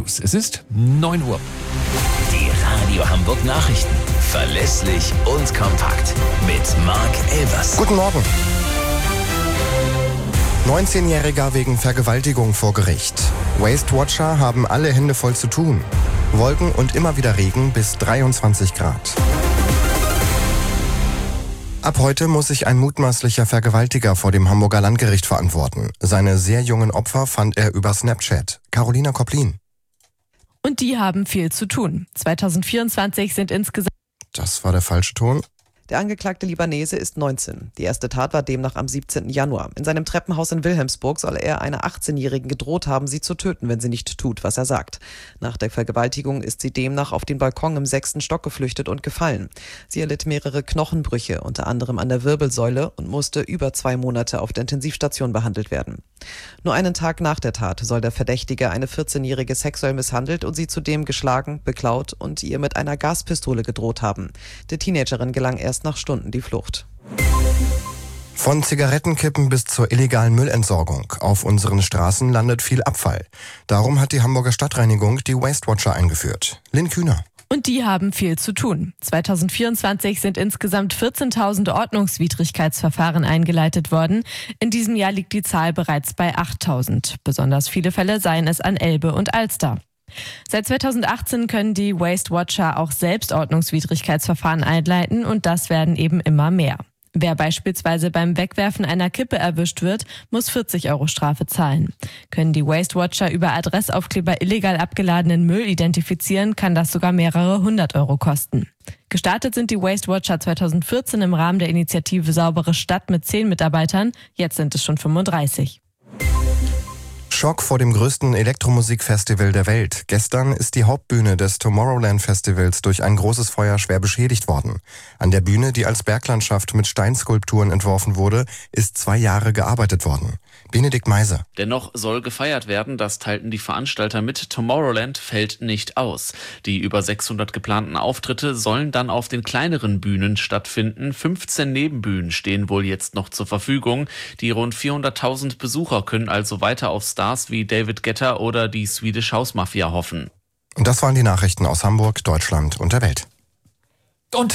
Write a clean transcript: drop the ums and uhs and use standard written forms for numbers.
News. Es ist 9 Uhr. Die Radio Hamburg Nachrichten. Verlässlich und kompakt. Mit Marc Elvers. Guten Morgen. 19-Jähriger wegen Vergewaltigung vor Gericht. Waste Watcher haben alle Hände voll zu tun. Wolken und immer wieder Regen bis 23 Grad. Ab heute muss sich ein mutmaßlicher Vergewaltiger vor dem Hamburger Landgericht verantworten. Seine sehr jungen Opfer fand er über Snapchat. Carolina Koplin. Und die haben viel zu tun. 2024 sind insgesamt... Das war der falsche Ton. Der angeklagte Libanese ist 19. Die erste Tat war demnach am 17. Januar. In seinem Treppenhaus in Wilhelmsburg soll er einer 18-Jährigen gedroht haben, sie zu töten, wenn sie nicht tut, was er sagt. Nach der Vergewaltigung ist sie demnach auf den Balkon im 6. Stock geflüchtet und gefallen. Sie erlitt mehrere Knochenbrüche, unter anderem an der Wirbelsäule, und musste über 2 Monate auf der Intensivstation behandelt werden. Nur einen Tag nach der Tat soll der Verdächtige eine 14-Jährige sexuell misshandelt und sie zudem geschlagen, beklaut und ihr mit einer Gaspistole gedroht haben. Der Teenagerin gelang erst nach Stunden die Flucht. Von Zigarettenkippen bis zur illegalen Müllentsorgung. Auf unseren Straßen landet viel Abfall. Darum hat die Hamburger Stadtreinigung die Waste Watcher eingeführt. Lynn Kühner. Und die haben viel zu tun. 2024 sind insgesamt 14.000 Ordnungswidrigkeitsverfahren eingeleitet worden. In diesem Jahr liegt die Zahl bereits bei 8.000. Besonders viele Fälle seien es an Elbe und Alster. Seit 2018 können die Waste Watcher auch selbst Ordnungswidrigkeitsverfahren einleiten und das werden eben immer mehr. Wer beispielsweise beim Wegwerfen einer Kippe erwischt wird, muss 40 € Strafe zahlen. Können die Waste Watcher über Adressaufkleber illegal abgeladenen Müll identifizieren, kann das sogar mehrere 100 € kosten. Gestartet sind die Waste Watcher 2014 im Rahmen der Initiative Saubere Stadt mit 10 Mitarbeitern, jetzt sind es schon 35. Schock vor dem größten Elektromusikfestival der Welt. Gestern ist die Hauptbühne des Tomorrowland Festivals durch ein großes Feuer schwer beschädigt worden. An der Bühne, die als Berglandschaft mit Steinskulpturen entworfen wurde, ist 2 Jahre gearbeitet worden. Benedikt Meise. Dennoch soll gefeiert werden, das teilten die Veranstalter mit. Tomorrowland fällt nicht aus. Die über 600 geplanten Auftritte sollen dann auf den kleineren Bühnen stattfinden. 15 Nebenbühnen stehen wohl jetzt noch zur Verfügung. Die rund 400.000 Besucher können also weiter auf Stars wie David Guetta oder die Swedish House Mafia hoffen. Und das waren die Nachrichten aus Hamburg, Deutschland und der Welt. Und